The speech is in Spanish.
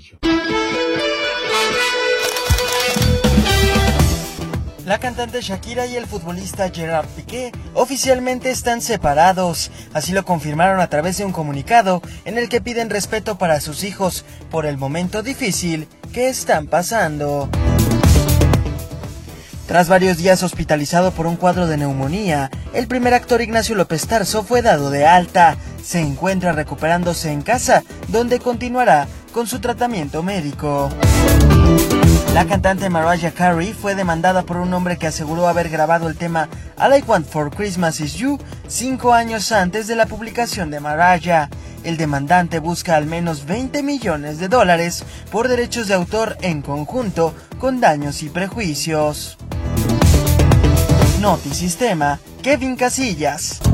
servicio. La cantante Shakira y el futbolista Gerard Piqué oficialmente están separados, así lo confirmaron a través de un comunicado en el que piden respeto para sus hijos por el momento difícil que están pasando. Tras varios días hospitalizado por un cuadro de neumonía, el primer actor Ignacio López Tarso fue dado de alta. Se encuentra recuperándose en casa, donde continuará con su tratamiento médico. La cantante Mariah Carey fue demandada por un hombre que aseguró haber grabado el tema All I Want for Christmas Is You 5 años antes de la publicación de Mariah. El demandante busca al menos $20 millones por derechos de autor en conjunto con daños y prejuicios. Notisistema, Kevin Casillas.